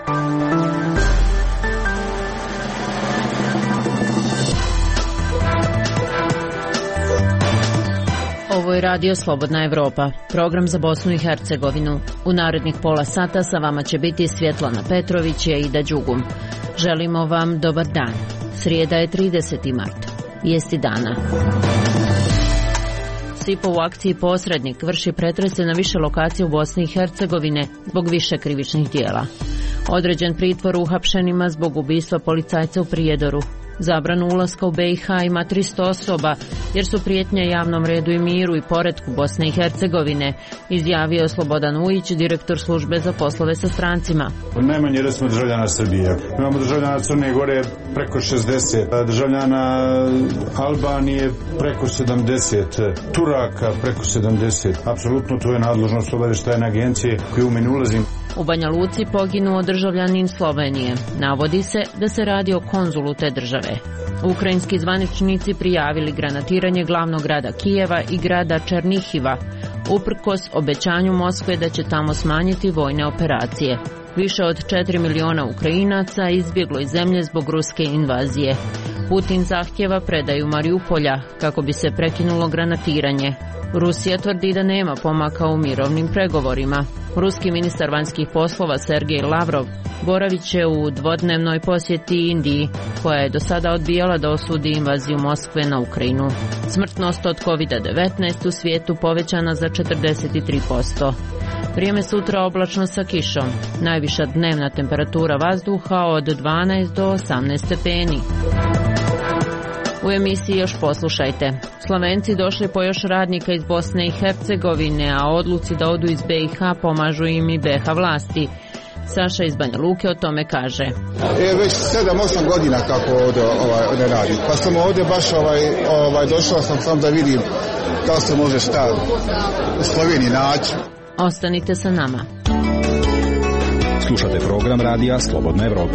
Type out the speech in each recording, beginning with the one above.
Ovo je Radio Slobodna Evropa, program za Bosnu i Hercegovinu. U narednih pola sata sa vama će biti Svjetlana Petrović i Aida Đugum. Želimo vam dobar dan. Srijeda je 30. mart. Vijesti dana. SIPO u akciji Posrednik vrši pretrese na više lokacija u Bosni i Hercegovine zbog više krivičnih dijela. Određen pritvor uhapšenima zbog ubistva policajca u Prijedoru. Zabranu ulaska u BiH ima 300 osoba jer su prijetnje javnom redu i miru i poretku Bosne i Hercegovine, izjavio Slobodan Ujić, direktor službe za poslove sa strancima. Najmanje recimo državljana Srbije. Imamo državljana Crne Gore preko 60, državljana Albanije preko 70, Turaka preko 70. Apsolutno to je nadležnost obavještajne agencije koju u meni ulazim. U Banja Luci poginuo državljanin Slovenije. Navodi se da se radi o konzulu te države. Ukrajinski zvaničnici prijavili granatiranje glavnog grada Kijeva i grada Černihiva, uprkos obećanju Moskve da će tamo smanjiti vojne operacije. Više od 4 miliona Ukrajinaca izbjeglo iz zemlje zbog ruske invazije. Putin zahtjeva predaju Mariupolja kako bi se prekinulo granatiranje. Rusija tvrdi da nema pomaka u mirovnim pregovorima. Ruski ministar vanjskih poslova Sergej Lavrov boravit će u dvodnevnoj posjeti Indiji, koja je do sada odbijala da osudi invaziju Moskve na Ukrajinu. Smrtnost od COVID-19 u svijetu povećana za 43%. Vrijeme sutra oblačno sa kišom. Najviša dnevna temperatura vazduha od 12 do 18 stepeni. U emisiji još poslušajte. Slovenci došli po još radnika iz Bosne i Hercegovine, a odluci da odu iz BiH pomažu im i BiH vlasti. Saša iz Banja Luke o tome kaže. Već 7-8 godina kako ovdje ne radi. Pa sam ovdje baš došao sam da vidim kako se može šta u Sloveniji naći. Ostanite sa nama. Slušate program Radija Slobodna Evropa.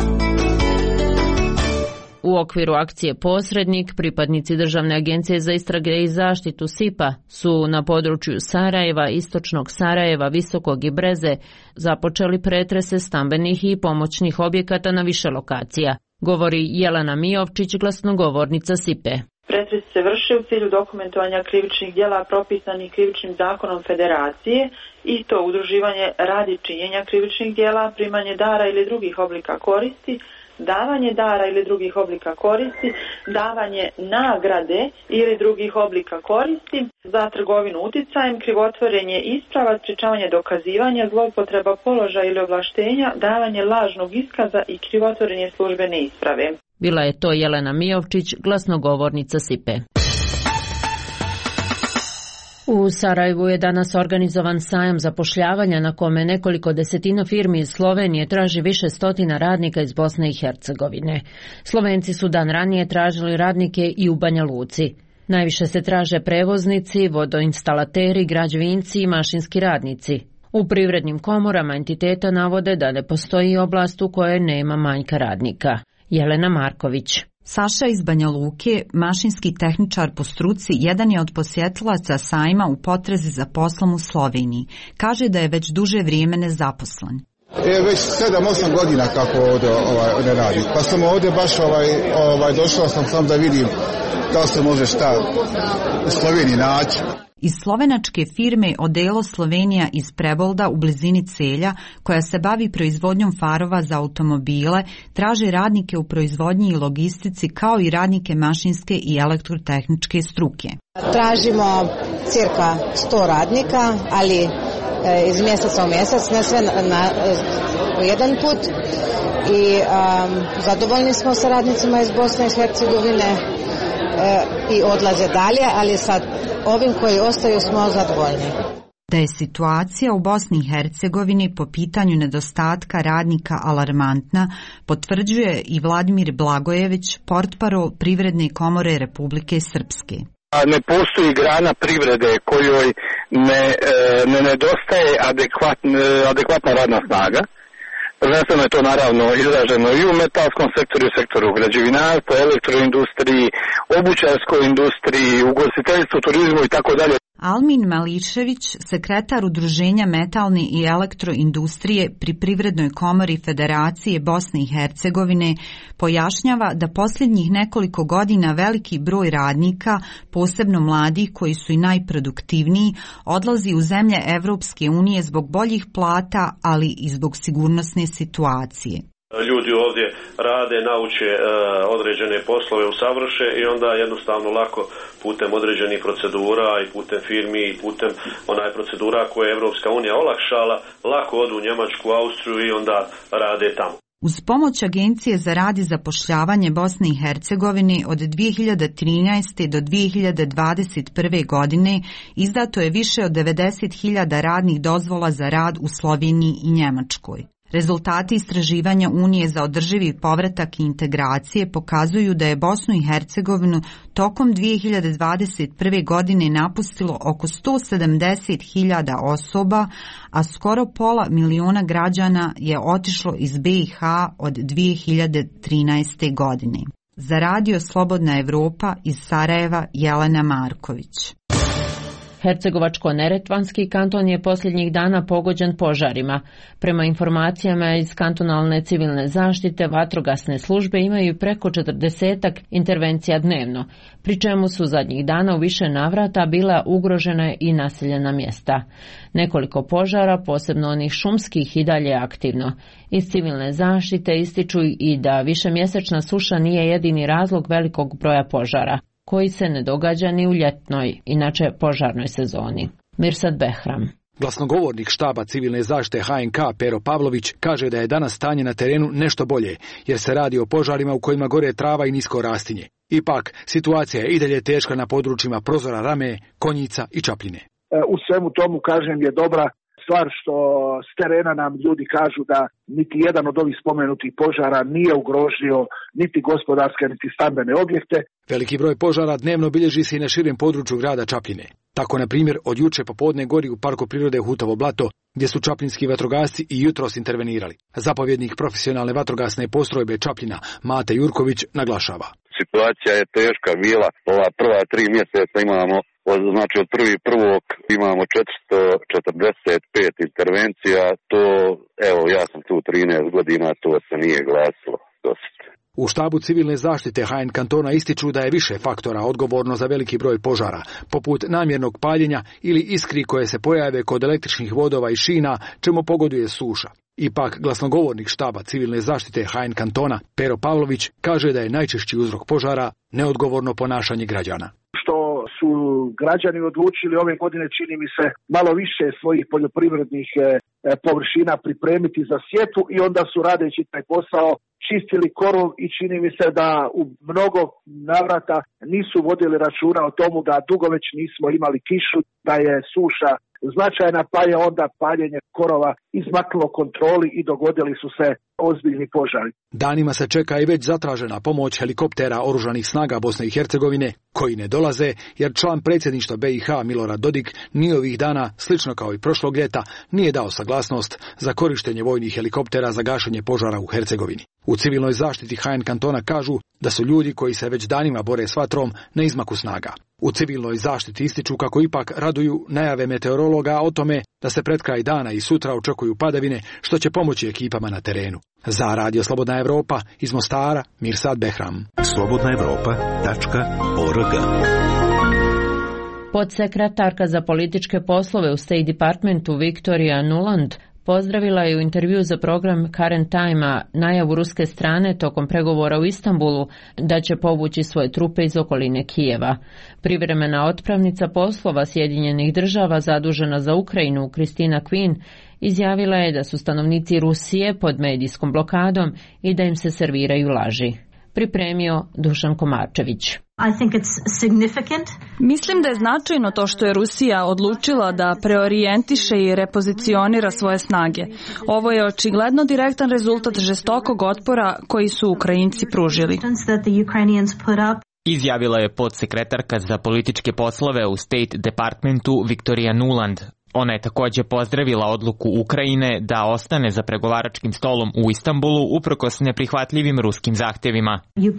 U okviru akcije Posrednik, pripadnici Državne agencije za istrage i zaštitu SIPA su na području Sarajeva, istočnog Sarajeva, Visokog i Breze započeli pretrese stambenih i pomoćnih objekata na više lokacija, govori Jelena Mijovčić, glasnogovornica SIPE. Pretres se vrši u cilju dokumentovanja krivičnih djela propisanih krivičnim zakonom Federacije i to udruživanje radi činjenja krivičnih djela, primanje dara ili drugih oblika koristi, davanje dara ili drugih oblika koristi, davanje nagrade ili drugih oblika koristi, za trgovinu uticajem, krivotvorenje isprava, sprječavanje dokazivanja, zloupotreba položaja ili ovlaštenja, davanje lažnog iskaza i krivotvorenje službene isprave. Bila je to Jelena Mijovčić, glasnogovornica SIPE. U Sarajevu je danas organizovan sajam zapošljavanja na kome nekoliko desetina firmi iz Slovenije traži više stotina radnika iz Bosne i Hercegovine. Slovenci su dan ranije tražili radnike i u Banja Luci. Najviše se traže prevoznici, vodoinstalateri, građevinci i mašinski radnici. U privrednim komorama entiteta navode da ne postoji oblast u kojoj nema manjka radnika. Jelena Marković. Saša iz Banja Luke, mašinski tehničar po struci, jedan je od posjetilaca sajma u potrazi za poslom u Sloveniji. Kaže da je već duže vrijeme nezaposlen. Već 7-8 godina kako ovdje ne radi. Pa sam ovdje baš došao sam da vidim kako se može šta u Sloveniji naći. Iz slovenačke firme Odelo Slovenija iz Prebolda u blizini Celja, koja se bavi proizvodnjom farova za automobile, traže radnike u proizvodnji i logistici kao i radnike mašinske i elektrotehničke struke. Tražimo cirka 100 radnika, ali iz mjeseca u mjesec, ne sve na jedan put. I zadovoljni smo sa radnicima iz Bosne i Hercegovine i odlaze dalje, ali sa ovim koji ostaju smo zadovoljni. Da je situacija u Bosni i Hercegovini po pitanju nedostatka radnika alarmantna, potvrđuje i Vladimir Blagojević, portparol Privredne komore Republike Srpske. Ne postoji grana privrede kojoj ne nedostaje adekvatna radna snaga. Prvenstveno je to naravno izraženo i u metalskom sektoru, u sektoru građevinarstva, elektroindustriji, obućarskoj industriji, ugostiteljstvu, turizmu i tako dalje. Almin Mališević, sekretar Udruženja metalne i elektroindustrije pri Privrednoj komori Federacije Bosne i Hercegovine, pojašnjava da posljednjih nekoliko godina veliki broj radnika, posebno mladih koji su i najproduktivniji, odlazi u zemlje Evropske unije zbog boljih plata, ali i zbog sigurnosne situacije. Ljudi ovdje rade, nauče određene poslove, usavrše i onda jednostavno lako putem određenih procedura i putem firmi i putem procedura koje je Evropska unija olakšala, lako odu u Njemačku, Austriju i onda rade tamo. Uz pomoć Agencije za rad i zapošljavanje Bosne i Hercegovine od 2013. do 2021. godine izdato je više od 90.000 radnih dozvola za rad u Sloveniji i Njemačkoj. Rezultati istraživanja Unije za održivi povratak i integracije pokazuju da je Bosnu i Hercegovinu tokom 2021. godine napustilo oko 170.000 osoba, a skoro pola miliona građana je otišlo iz BiH od 2013. godine. Za Radio Slobodna Evropa iz Sarajeva Jelena Marković. Hercegovačko-neretvanski kanton je posljednjih dana pogođen požarima. Prema informacijama iz kantonalne civilne zaštite, vatrogasne službe imaju preko 40 intervencija dnevno, pri čemu su zadnjih dana u više navrata bila ugrožena i naseljena mjesta. Nekoliko požara, posebno onih šumskih, i dalje aktivno. Iz civilne zaštite ističu i da višemjesečna suša nije jedini razlog velikog broja požara, koji se ne događa ni u ljetnoj, inače požarnoj sezoni. Mirsad Behram. Glasnogovornik štaba civilne zaštite HNK Pero Pavlović kaže da je danas stanje na terenu nešto bolje, jer se radi o požarima u kojima gore trava i nisko rastinje. Ipak, situacija je i dalje teška na područjima Prozora Rame, Konjica i Čapljine. U svemu tomu, kažem, je dobra stvar što s terena nam ljudi kažu da niti jedan od ovih spomenutih požara nije ugrožio niti gospodarske niti stambene objekte. Veliki broj požara dnevno bilježi se i na širem području grada Čapljine. Tako, na primjer, od juče popodne gori u Parku prirode Hutovo blato, gdje su čapljinski vatrogasci i jutros intervenirali. Zapovjednik profesionalne vatrogasne postrojbe Čapljina, Mate Jurković, naglašava. Situacija je teška bila. Ova prva 3 mjeseca imamo, znači od 1.1. imamo 445 intervencija. To, evo, ja sam tu 13 godina, to se nije glasilo dosta. U štabu civilne zaštite HN kantona ističu da je više faktora odgovorno za veliki broj požara, poput namjernog paljenja ili iskri koje se pojave kod električnih vodova i šina, čemu pogoduje suša. Ipak, glasnogovornik štaba civilne zaštite HN kantona, Pero Pavlović, kaže da je najčešći uzrok požara neodgovorno ponašanje građana. Što su građani odlučili ove godine, čini mi se, malo više svojih poljoprivrednih površina pripremiti za sjetvu i onda su, radeći taj posao, čistili korov i čini mi se da u mnogo navrata nisu vodili računa o tomu da dugo već nismo imali kišu, da je suša značajna, pa je onda paljenje korova izmaknulo kontroli i dogodili su se ozbiljni požari. Danima se čeka i već zatražena pomoć helikoptera oružanih snaga Bosne i Hercegovine, koji ne dolaze jer član predsjedništva BiH Milorad Dodik ni ovih dana, slično kao i prošlog ljeta, nije dao saglasnost za korištenje vojnih helikoptera za gašenje požara u Hercegovini. U civilnoj zaštiti HN kantona kažu da su ljudi koji se već danima bore s vatrom na izmaku snaga. U civilnoj zaštiti ističu kako ipak raduju najave meteorologa o tome da se pred kraj dana i sutra očekuju padavine, što će pomoći ekipama na terenu. Za Radio Slobodna Evropa iz Mostara, Mirsad Behram. slobodnaevropa.org. Podsekretarka za političke poslove u State Departmentu Victoria Nuland pozdravila je u intervju za program Current Time-a najavu ruske strane tokom pregovora u Istanbulu da će povući svoje trupe iz okoline Kijeva. Privremena otpravnica poslova Sjedinjenih država zadužena za Ukrajinu, Kristina Quinn, izjavila je da su stanovnici Rusije pod medijskom blokadom i da im se serviraju laži. Pripremio Dušan Komarčević. Mislim da je značajno to što je Rusija odlučila da preorijentiše i repozicionira svoje snage. Ovo je očigledno direktan rezultat žestokog otpora koji su Ukrajinci pružili. Izjavila je podsekretarka za političke poslove u State Departmentu Victoria Nuland. Ona je također pozdravila odluku Ukrajine da ostane za pregovaračkim stolom u Istanbulu uprkos neprihvatljivim ruskim zahtjevima.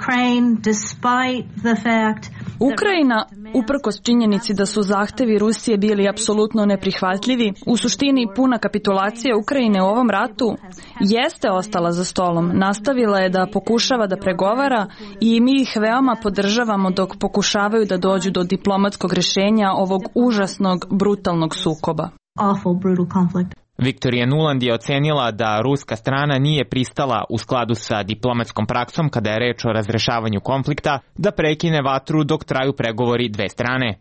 Ukrajina, uprkos činjenici da su zahtevi Rusije bili apsolutno neprihvatljivi, u suštini puna kapitulacija Ukrajine u ovom ratu, jeste ostala za stolom. Nastavila je da pokušava da pregovara i mi ih veoma podržavamo dok pokušavaju da dođu do diplomatskog rješenja ovog užasnog, brutalnog sukoba. Viktorija Nuland je ocenila da ruska strana nije pristala u skladu sa diplomatskom praksom kada je reč o razrešavanju konflikta da prekine vatru dok traju pregovori dve strane.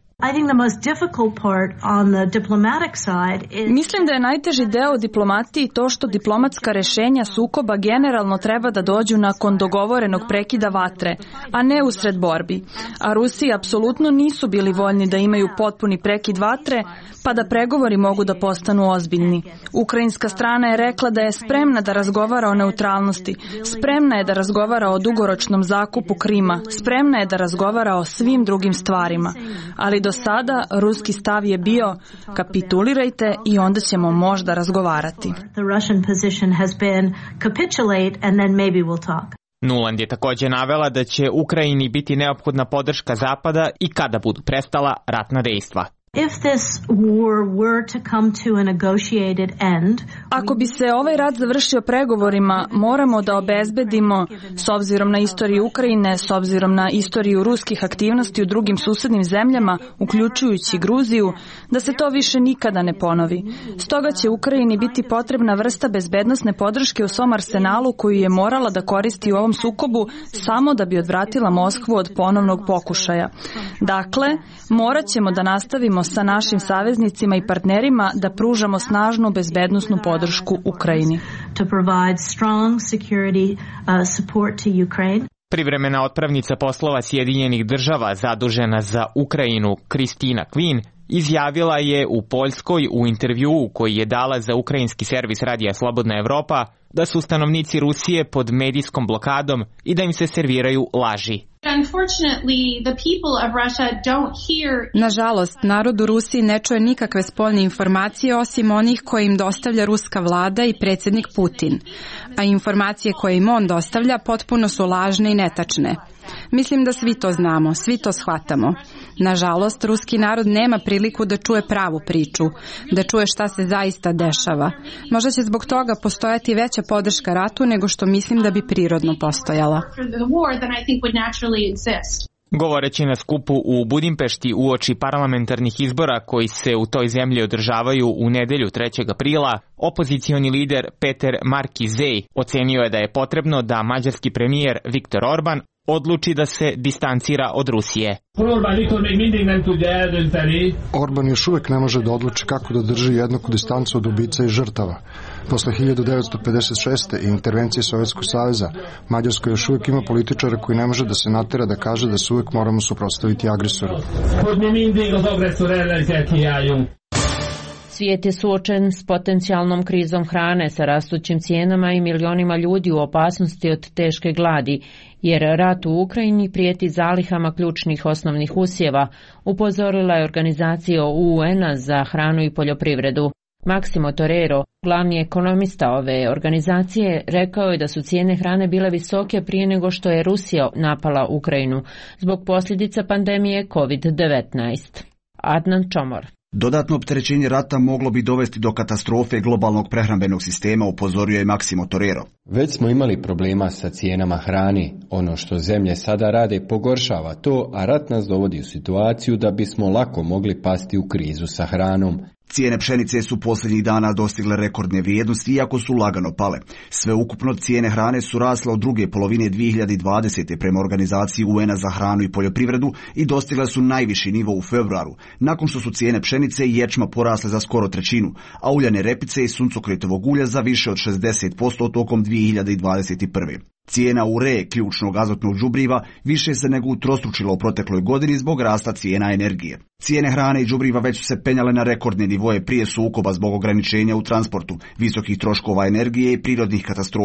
Mislim da je najteži deo diplomatiji to što diplomatska rješenja sukoba generalno treba da dođu nakon dogovorenog prekida vatre, a ne usred borbi. A Rusiji apsolutno nisu bili voljni da imaju potpuni prekid vatre, pa da pregovori mogu da postanu ozbiljni. Ukrajinska strana je rekla da je spremna da razgovara o neutralnosti, spremna je da razgovara o dugoročnom zakupu Krima, spremna je da razgovara o svim drugim stvarima. Ali do sada ruski stav je bio kapitulirajte i onda ćemo možda razgovarati. Nuland je također navela da će Ukrajini biti neophodna podrška Zapada i kada budu prestala ratna dejstva. Ako bi se ovaj rat završio pregovorima, moramo da obezbedimo, s obzirom na istoriju Ukrajine, s obzirom na istoriju ruskih aktivnosti u drugim susednim zemljama, uključujući Gruziju, da se to više nikada ne ponovi. Stoga će Ukrajini biti potrebna vrsta bezbednosne podrške u svom arsenalu koju je morala da koristi u ovom sukobu samo da bi odvratila Moskvu od ponovnog pokušaja. Dakle, morat ćemo da nastavimo sa našim saveznicima i partnerima da pružamo snažnu bezbednosnu podršku Ukrajini. Privremena otpravnica poslova Sjedinjenih država zadužena za Ukrajinu Kristina Kvin izjavila je u Poljskoj u intervjuu koji je dala za ukrajinski servis Radija Slobodna Evropa da su stanovnici Rusije pod medijskom blokadom i da im se serviraju laži. Nažalost, narod u Rusiji ne čuje nikakve spoljne informacije osim onih koje im dostavlja ruska vlada i predsjednik Putin, a informacije koje im on dostavlja potpuno su lažne i netačne. Mislim da svi to znamo, svi to shvatamo. Nažalost, ruski narod nema priliku da čuje pravu priču, da čuje šta se zaista dešava. Možda će zbog toga postojati veća podrška ratu nego što mislim da bi prirodno postojala. Govoreći na skupu u Budimpešti uoči parlamentarnih izbora koji se u toj zemlji održavaju u nedelju 3. aprila, opozicioni lider Peter Markizej ocenio je da je potrebno da mađarski premijer Viktor Orban odluči da se distancira od Rusije. Orban još uvijek ne može da odluči kako da drži jednaku distancu od ubica i žrtava. Posle 1956. i intervencije Sovjetskog saveza, Mađarska još uvijek ima političara koji ne može da se natera da kaže da se uvijek moramo suprotstaviti agresoru. Svijet je suočen s potencijalnom krizom hrane, sa rastućim cijenama i milionima ljudi u opasnosti od teške gladi, jer rat u Ukrajini prijeti zalihama ključnih osnovnih usjeva, upozorila je organizacija UN-a za hranu i poljoprivredu. Massimo Torero, glavni ekonomista ove organizacije, rekao je da su cijene hrane bile visoke prije nego što je Rusija napala Ukrajinu zbog posljedica pandemije COVID-19. Adnan Čomor. Dodatno opterećenje rata moglo bi dovesti do katastrofe globalnog prehrambenog sistema, upozorio je Massimo Torero. Već smo imali problema sa cijenama hrane. Ono što zemlje sada rade pogoršava to, a rat nas dovodi u situaciju da bismo lako mogli pasti u krizu sa hranom. Cijene pšenice su posljednjih dana dostigle rekordne vrijednosti, iako su lagano pale. Sveukupno cijene hrane su rasle od druge polovine 2020. prema organizaciji UN-a za hranu i poljoprivredu i dostigle su najviši nivo u februaru, nakon što su cijene pšenice i ječma porasle za skoro trećinu, a uljane repice i suncokretovog ulja za više od 60% tokom 2021. Cijena uree, ključnog azotnog đubriva, više se nego utrostručila u protekloj godini zbog rasta cijena energije. Cijene hrane i đubriva već su se penjale na rekordne nivoje prije sukoba zbog ograničenja u transportu, visokih troškova energije i prirodnih katastrofa.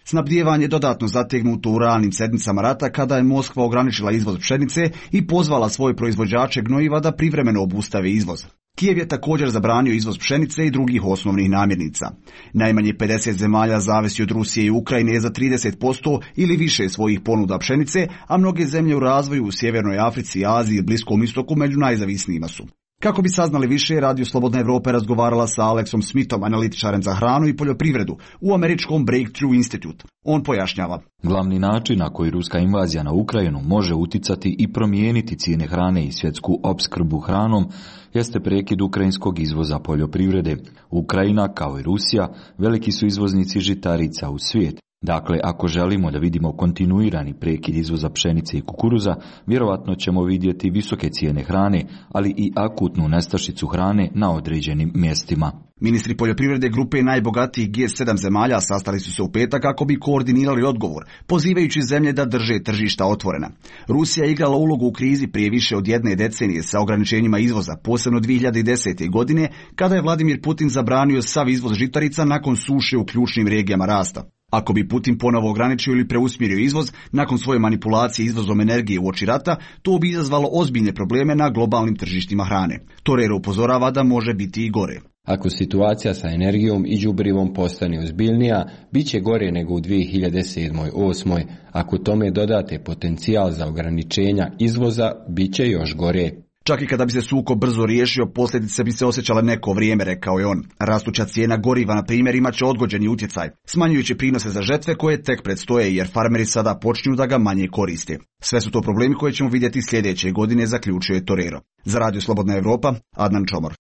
Snabdijevanje je dodatno zategnuto u ranim sedmicama rata kada je Moskva ograničila izvoz pšenice i pozvala svoje proizvođače gnojiva da privremeno obustave izvoz. Kijev je također zabranio izvoz pšenice i drugih osnovnih namirnica. Najmanje 50 zemalja zavisi od Rusije i Ukrajine za 30% ili više svojih ponuda pšenice, a mnoge zemlje u razvoju u Sjevernoj Africi, Aziji i Bliskom istoku među najzavisnijima su. Kako bi saznali više, Radio Slobodna Evropa razgovarala sa Alexom Smithom, analitičarem za hranu i poljoprivredu u američkom Breakthrough Institute. On pojašnjava. Glavni način na koji ruska invazija na Ukrajinu može uticati i promijeniti cijene hrane i svjetsku opskrbu hranom jeste prekid ukrajinskog izvoza poljoprivrede. Ukrajina, kao i Rusija, veliki su izvoznici žitarica u svijet. Dakle, ako želimo da vidimo kontinuirani prekid izvoza pšenice i kukuruza, vjerovatno ćemo vidjeti visoke cijene hrane, ali i akutnu nestašicu hrane na određenim mjestima. Ministri poljoprivrede grupe najbogatijih G7 zemalja sastali su se u petak kako bi koordinirali odgovor, pozivajući zemlje da drže tržišta otvorena. Rusija je igrala ulogu u krizi prije više od jedne decenije sa ograničenjima izvoza, posebno 2010. godine, kada je Vladimir Putin zabranio sav izvoz žitarica nakon suše u ključnim regijama rasta. Ako bi Putin ponovo ograničio ili preusmjerio izvoz nakon svoje manipulacije izvozom energije uoči rata, to bi izazvalo ozbiljne probleme na globalnim tržištima hrane. Torero upozorava da može biti i gore. Ako situacija sa energijom i đubrivom postane ozbiljnija, bit će gore nego u 2007-2008. Ako tome dodate potencijal za ograničenja izvoza, bit će još gore. Čak i kada bi se sukob brzo riješio, posljedice bi se osjećale neko vrijeme, rekao je on. Rastuća cijena goriva, na primjer, imat će odgođeni utjecaj, smanjujući prinose za žetve koje tek predstoje, jer farmeri sada počinju da ga manje koriste. Sve su to problemi koje ćemo vidjeti sljedeće godine, zaključio je Torero. Za Radio Slobodna Evropa, Adnan Čomor.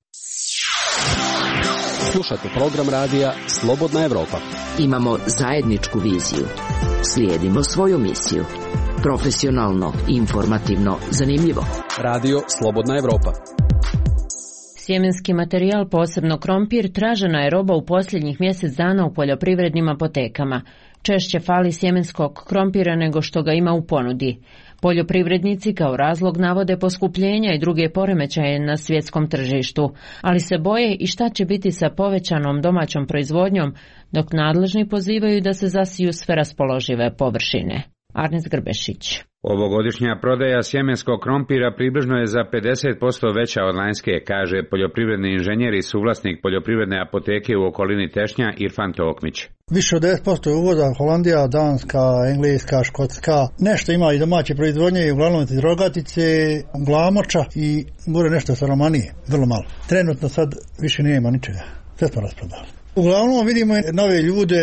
Slušate program radija Slobodna Evropa. Imamo zajedničku viziju. Slijedimo svoju misiju. Profesionalno, informativno, zanimljivo. Radio Slobodna Evropa. Sjemenski materijal, posebno krompir, tražena je roba u posljednjih mjesec dana u poljoprivrednim apotekama. Češće fali sjemenskog krompira nego što ga ima u ponudi. Poljoprivrednici kao razlog navode poskupljenja i druge poremećaje na svjetskom tržištu, ali se boje i šta će biti sa povećanom domaćom proizvodnjom, dok nadležni pozivaju da se zasiju sve raspoložive površine. Arnes Grbešić. Ovogodišnja prodaja sjemenskog krompira približno je za 50% veća od lanjske, kaže poljoprivredni inženjer i suvlasnik poljoprivredne apoteke u okolini Tešnja Irfan Tokmić. Više od 10% uvoza Holandija, Danska, Engleska, Škotska, nešto ima i domaće proizvodnje, uglavnom iz Rogatice, Glamoča i gore nešto sa Romanije, vrlo malo. Trenutno sad više nema ničega, sve smo rasprodali. Uglavnom vidimo nove ljude,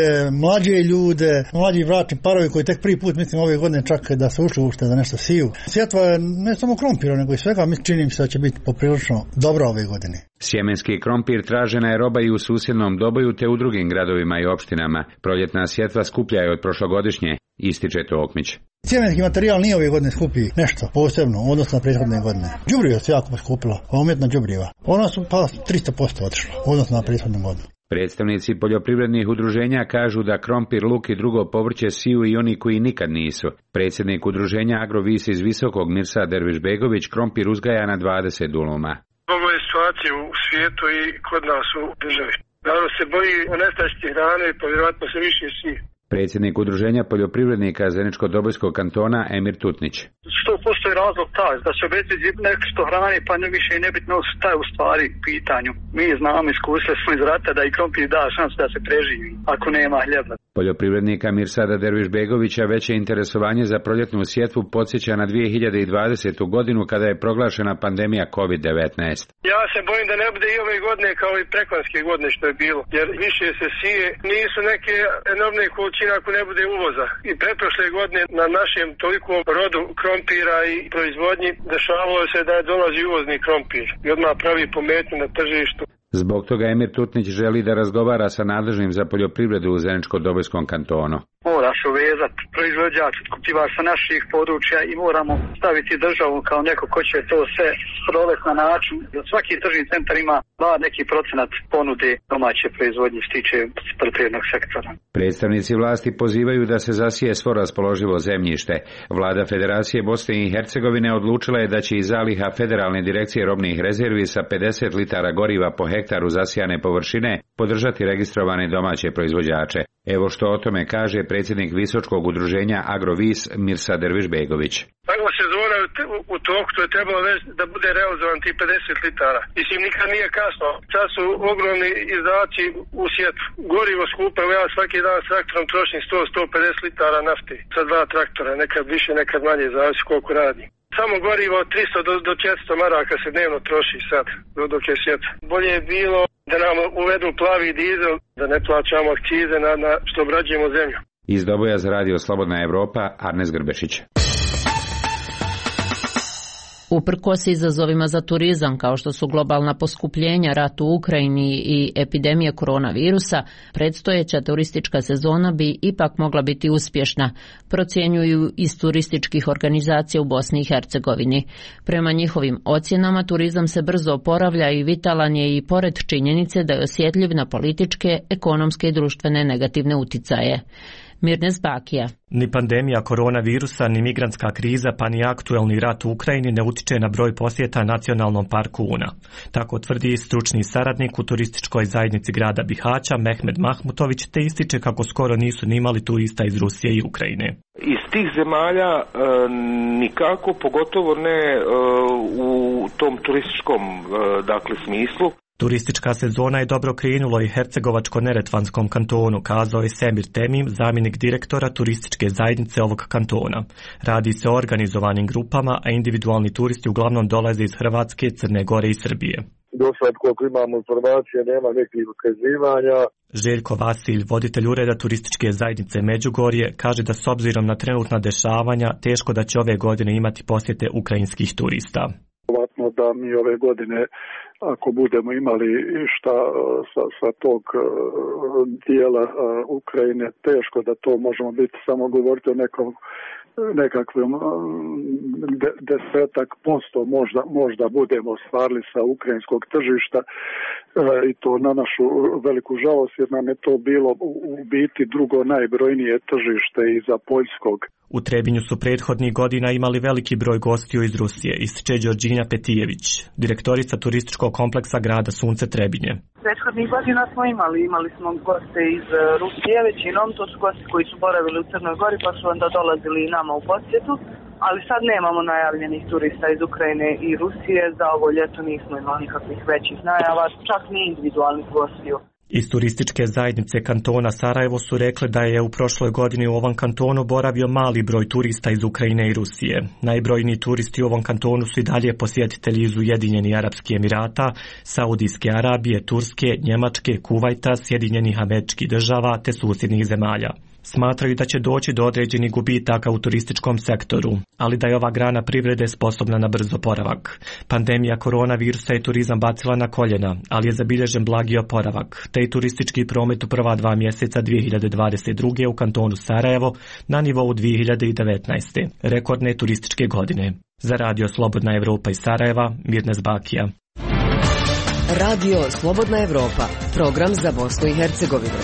mlađi bračni parovi koji tek prvi put, mislim, ove godine čak da se ušli uopšte da nešto siju. Sjetva je ne samo krompira, nego i svega, čini mi se da će biti poprilično dobra ove godine. Sjemenski krompir tražena je roba i u susjednom Doboju te u drugim gradovima i opštinama. Proljetna sjetva skuplja je od prošlogodišnje, ističe Tokmić. Sjemenski materijal nije ove godine skupi nešto posebno, odnosno na prethodne godine. Đubrivo se jako poskupilo, umjetna đubriva. Ona su pa 300% otišla, odnosno na prethodnu godinu. Predstavnici poljoprivrednih udruženja kažu da krompir, luk i drugo povrće siju i oni koji nikad nisu. Predsjednik udruženja Agrovis iz Visokog Mirsa Dervišbegović krompir uzgaja na 20 duluma. Ovo je situacija u svijetu i kod nas u državi. Narod se boji o nestašici hrane i povjerovatno se više sije. Predsjednik udruženja poljoprivrednika Zeničko-Dobojskog kantona Emir Tutnić. Što postoji razlog taj da se obezbedi nešto hrane, pa ne više i nebitno šta je u stvari pitanju. Mi znamo, iskusili smo iz rata da i krompir da šansu da se preživi ako nema hljeba. Poljoprivrednika Mirsada Dervišbegovića veće interesovanje za proljetnu sjetvu podsjeća na 2020. godinu kada je proglašena pandemija COVID-19. Ja se bojim da ne bude i ove godine kao i preklanjske godine što je bilo, jer više se sije, nisu neke enormne količine ako ne bude uvoza. I pretprošle godine na našem tolikom rodu krompira i proizvodnji dešavalo se da je dolazi uvozni krompir i odmah pravi pometnju na tržištu. Zbog toga Emir Tutnić želi da razgovara sa nadležnim za poljoprivredu u Zeničko-Dobojskom kantonu. Mora se uvezati proizvođač, otkupljivač sa naših područja i moramo staviti državu kao neko ko će to sve provesti na način. Svaki tržni centar ima neki procenat ponude domaće proizvodnje što tiče poljoprivrednog sektora. Predstavnici vlasti pozivaju da se zasije svo raspoloživo zemljište. Vlada Federacije Bosne i Hercegovine odlučila je da će iz zaliha Federalne direkcije robnih rezervi sa 50 litara goriva po hektaru zasijane površine podržati registrovane domaće proizvođače. Evo što o tome kaže predsjednik Visočkog udruženja Agrovis Mirsa Dervišbegović. Ova sezona u toku, to je trebalo već da bude realizovan ti 50 litara. Mislim, nikad nije kasno. Sad su ogromni izdaci u sjetvu. Gorivo skupo, ja svaki dan s traktorom trošim 100-150 litara nafte. Sa 2 traktora, nekad više, nekad manje, zavisi koliko radi. Samo gorivo od 300 do 400 maraka se dnevno troši sad, dok je sjetva. Bolje je bilo da nam uvedu plavi dizel, da ne plaćamo akcize na što obrađujemo zemlju. Iz Doboja za radio Slobodna Evropa, Arnes Grbešić. Uprkos izazovima za turizam kao što su globalna poskupljenja, rat u Ukrajini i epidemije koronavirusa, predstojeća turistička sezona bi ipak mogla biti uspješna, procjenjuju iz turističkih organizacija u Bosni i Hercegovini. Prema njihovim ocjenama, turizam se brzo oporavlja i vitalan je i pored činjenice da je osjetljiv na političke, ekonomske i društvene negativne uticaje. Mirnes Bakija. Ni pandemija koronavirusa, ni migrantska kriza, pa ni aktuelni rat u Ukrajini ne utiče na broj posjeta Nacionalnom parku Una. Tako tvrdi stručni saradnik u turističkoj zajednici grada Bihaća Mehmed Mahmutović, te ističe kako skoro nisu ni imali turista iz Rusije i Ukrajine. Iz tih zemalja nikako, pogotovo ne u tom turističkom smislu. Turistička sezona je dobro krenula i Hercegovačko-Neretvanskom kantonu, kazao je Semir Temim, zamjenik direktora turističke zajednice ovog kantona. Radi se o organizovanim grupama, a individualni turisti uglavnom dolaze iz Hrvatske, Crne Gore i Srbije. Do sad, koliko imamo informacije, nema nekih ukazivanja. Željko Vasilj, voditelj ureda turističke zajednice Međugorje, kaže da s obzirom na trenutna dešavanja, teško da će ove godine imati posjete ukrajinskih turista. Da mi ove godine, ako budemo imali šta sa tog dijela Ukrajine, teško da to možemo biti, samo govoriti o nekakvom 10% možda budemo ostvarili sa ukrajinskog tržišta, i to na našu veliku žalost, jer nam je to bilo u biti drugo najbrojnije tržište iza poljskog. U Trebinju su prethodnih godina imali veliki broj gostiju iz Rusije, ističe Đorđina Petijević, direktorica turističkog kompleksa grada Sunce Trebinje. Prethodnih godina smo imali smo goste iz Rusije, većinom to su gosti koji su boravili u Crnoj Gori pa su onda dolazili i nama u posjetu, ali sad nemamo najavljenih turista iz Ukrajine i Rusije, za ovo ljeto nismo imali nikakvih većih najava, čak ni individualnih gostiju. Iz turističke zajednice kantona Sarajevo su rekli da je u prošloj godini u ovom kantonu boravio mali broj turista iz Ukrajine i Rusije. Najbrojniji turisti u ovom kantonu su i dalje posjetitelji iz Ujedinjenih Arapskih Emirata, Saudijske Arabije, Turske, Njemačke, Kuvajta, Sjedinjenih Američkih Država te susjednih zemalja. Smatraju da će doći do određenih gubitaka u turističkom sektoru, ali da je ova grana privrede sposobna na brz oporavak. Pandemija koronavirusa je turizam bacila na koljena, ali je zabilježen blagi oporavak, te i turistički promet u prva 2 mjeseca 2022. u kantonu Sarajevo na nivou 2019. rekordne turističke godine. Za radio Slobodna Evropa iz Sarajeva, Mirnes Bakija. Radio Slobodna Evropa, program za Bosnu i Hercegovinu.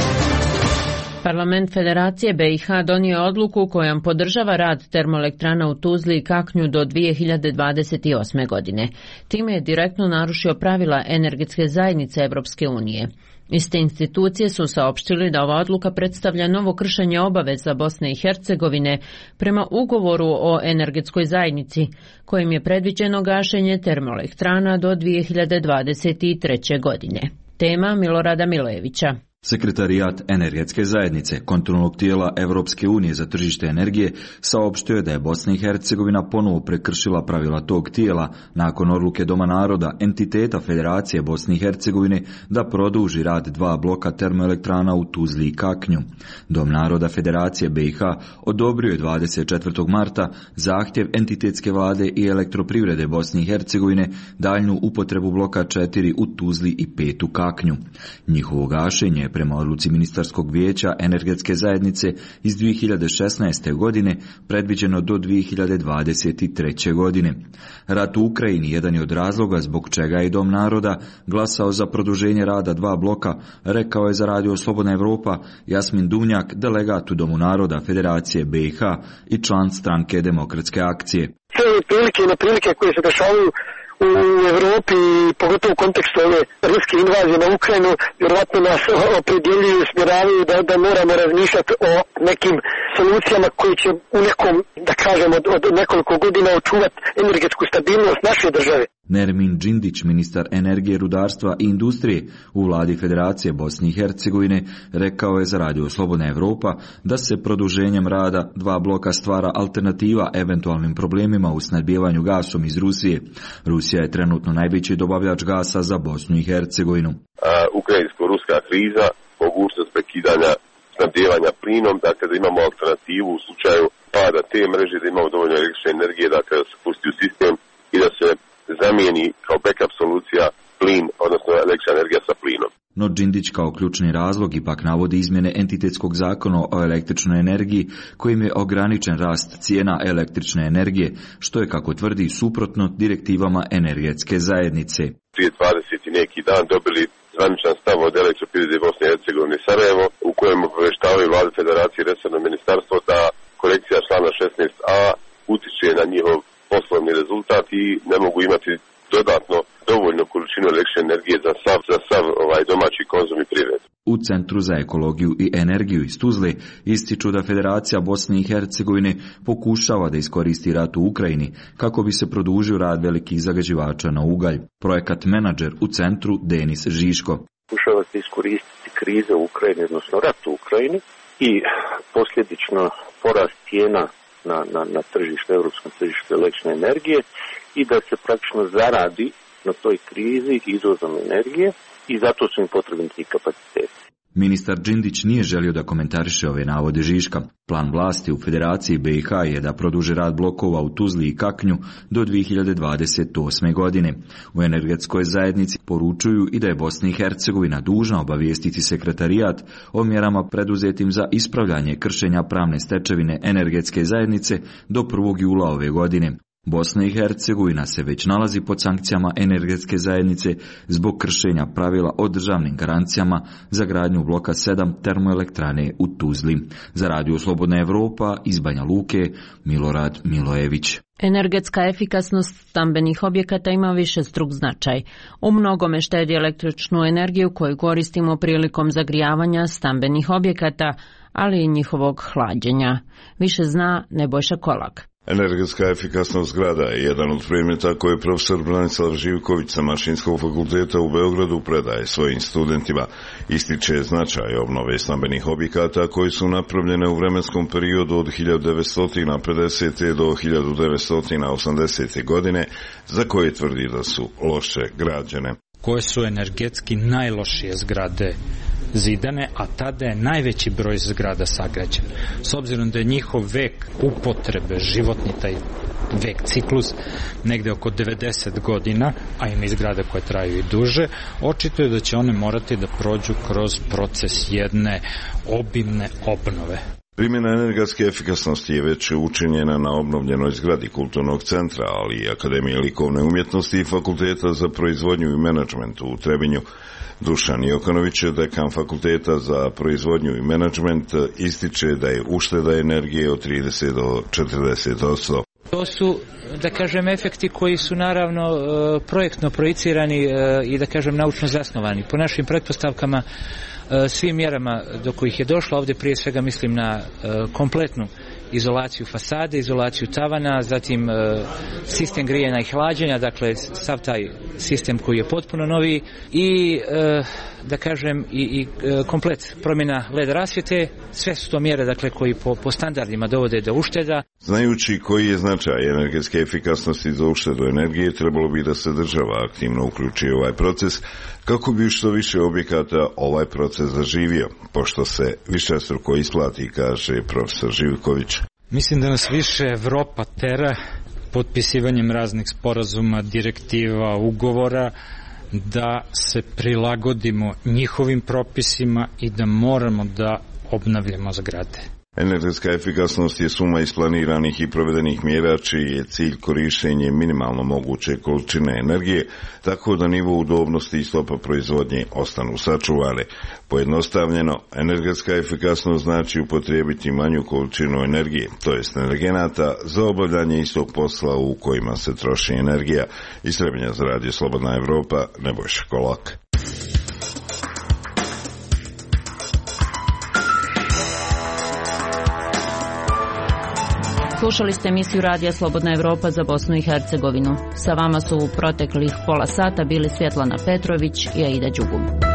Parlament Federacije BiH donio odluku kojom podržava rad termoelektrana u Tuzli i Kaknju do 2028. godine. Time je direktno narušio pravila energetske zajednice Evropske unije. Iste institucije su saopštili da ova odluka predstavlja novo kršenje obaveza Bosne i Hercegovine prema ugovoru o energetskoj zajednici, kojim je predviđeno gašenje termoelektrana do 2023. godine. Tema Milorada Milojevića. Sekretarijat energetske zajednice, kontrolnog tijela Evropske unije za tržište energije, saopštio je da je Bosna i Hercegovina ponovo prekršila pravila tog tijela nakon odluke Doma naroda, entiteta Federacije Bosne i Hercegovine, da produži rad 2 bloka termoelektrana u Tuzli i Kaknju. Dom naroda Federacije BiH odobrio je 24. marta zahtjev entitetske vlade i elektroprivrede Bosne i Hercegovine daljnju upotrebu bloka 4 u Tuzli i 5 u Kaknju. Njihovo gašenje je prema odluci Ministarskog vijeća energetske zajednice iz 2016. godine predviđeno do 2023. godine. Rat u Ukrajini jedan je od razloga zbog čega je Dom naroda glasao za produženje rada 2 bloka, rekao je za radio Slobodna Evropa Jasmin Duvnjak, delegat u Domu naroda Federacije BiH i član stranke Demokratske akcije. Sve prilike i neprilike koje se dešavaju u Europi, pogotovo u kontekstu ove ruske invazije na Ukrajinu, vjerojatno nas opredjeljuju i smjeravaju da moramo razmišljati o nekim solucijama koji će u nekom, da kažem, od nekoliko godina očuvati energetsku stabilnost naše države. Nermin Džindić, ministar energije, rudarstva i industrije u vladi Federacije Bosne i Hercegovine, rekao je za Radio Slobodna Evropa da se produženjem rada 2 bloka stvara alternativa eventualnim problemima u snabdijevanju gasom iz Rusije. Rusija je trenutno najveći dobavljač gasa za Bosnu i Hercegovinu. Ukrajinsko-ruska kriza, mogućnost prekidanja snabdijevanja plinom, dakle da imamo alternativu u slučaju pada te mreže, da imamo dovoljno električne energije, dakle da se pusti u sistem i da se zamijeni kao backup solucija plin, odnosno električna energija sa plinom. No Džindić kao ključni razlog ipak navodi izmjene entitetskog zakona o električnoj energiji kojim je ograničen rast cijena električne energije, što je, kako tvrdi, suprotno direktivama energetske zajednice. Prije 20 i neki dan dobili zvaničan stav od Elektroprivrede Bosne i Hercegovine Sarajevo, u kojem obavještavaju Vladu Federacije i resorno ministarstvo da korekcija člana 16a utiče na njihov poslovni rezultat i ne mogu imati dodatno dovoljnu količinu električne energije za sav domaći konzum i privredu. U Centru za ekologiju i energiju iz Tuzle ističu da Federacija Bosne i Hercegovine pokušava da iskoristi rat u Ukrajini kako bi se produžio rad velikih zagađivača na ugalj. Projekat menadžer u centru Denis Žiško. Pokušava se iskoristiti krize u Ukrajini, odnosno rat u Ukrajini i posljedično porast cijena na tržištu, europskom tržištu električne energije i da se praktično zaradi na toj krizi izvozom energije i zato su im potrebni ti kapaciteti. Ministar Džindić nije želio da komentariše ove navode Žiška. Plan vlasti u Federaciji BiH je da produže rad blokova u Tuzli i Kaknju do 2028. godine. U energetskoj zajednici poručuju i da je Bosna i Hercegovina dužna obavijestiti sekretarijat o mjerama preduzetim za ispravljanje kršenja pravne stečevine energetske zajednice do 1. jula ove godine. Bosna i Hercegovina se već nalazi pod sankcijama energetske zajednice zbog kršenja pravila o državnim garancijama za gradnju bloka 7 termoelektrane u Tuzli. Za Radio Slobodna Evropa iz Banja Luke, Milorad Milojević. Energetska efikasnost stambenih objekata ima višestruk značaj. U mnogome štedi električnu energiju koju koristimo prilikom zagrijavanja stambenih objekata, ali i njihovog hlađenja. Više zna Nebojša Kolak. Energetska efikasnost zgrada je jedan od predmeta koje profesor Branislav Živković sa Mašinskog fakulteta u Beogradu predaje svojim studentima. Ističe značaj obnove stambenih objekata koji su napravljene u vremenskom periodu od 1950. do 1980. godine, za koje tvrdi da su loše građene. Koje su energetski najlošije zgrade zidane, a tada je najveći broj zgrada sagrađen. S obzirom da je njihov vek upotrebe, životni taj vek, ciklus, negde oko 90 godina, a ima i zgrade koje traju i duže, očito je da će one morati da prođu kroz proces jedne obimne obnove. Primjena energetske efikasnosti je već učinjena na obnovljenoj zgradi Kulturnog centra, ali i Akademije likovne umjetnosti i Fakulteta za proizvodnju i menadžment u Trebinju. Dušan Jokanović, dekan Fakulteta za proizvodnju i menadžment, ističe da je ušteda energije od 30 do 40%. To su, da kažem, efekti koji su naravno projektno projicirani i, da kažem, naučno zasnovani. Po našim pretpostavkama, svim mjerama do kojih je došlo, ovdje prije svega mislim na kompletnu izolaciju fasade, izolaciju tavana, zatim sistem grijanja i hlađenja, dakle sav taj sistem koji je potpuno novi i da kažem i komplet promjena LED rasvjete, sve su to mjere dakle koji po standardima dovode do ušteda. Znajući koji je značaj energetske efikasnosti za uštedu energije, trebalo bi da se država aktivno uključi u ovaj proces kako bi što više objekata ovaj proces zaživio, pošto se višestruko isplati, kaže profesor Živković. Mislim da nas više Evropa tera potpisivanjem raznih sporazuma, direktiva, ugovora, da se prilagodimo njihovim propisima i da moramo da obnavljamo zgrade. Energetska efikasnost je suma isplaniranih i provedenih mjera čiji je cilj korištenje minimalno moguće količine energije, tako da nivo udobnosti i stopa proizvodnje ostanu sačuvane. Pojednostavljeno, energetska efikasnost znači upotrijebiti manju količinu energije, to jest energenata, za obavljanje istog posla u kojima se troši energija. Iz Trebinja za Radio Slobodna Evropa, Nebojša Kolak. Slušali ste emisiju Radija Slobodna Evropa za Bosnu i Hercegovinu. Sa vama su u proteklih pola sata bili Svjetlana Petrović i Aida Đugum.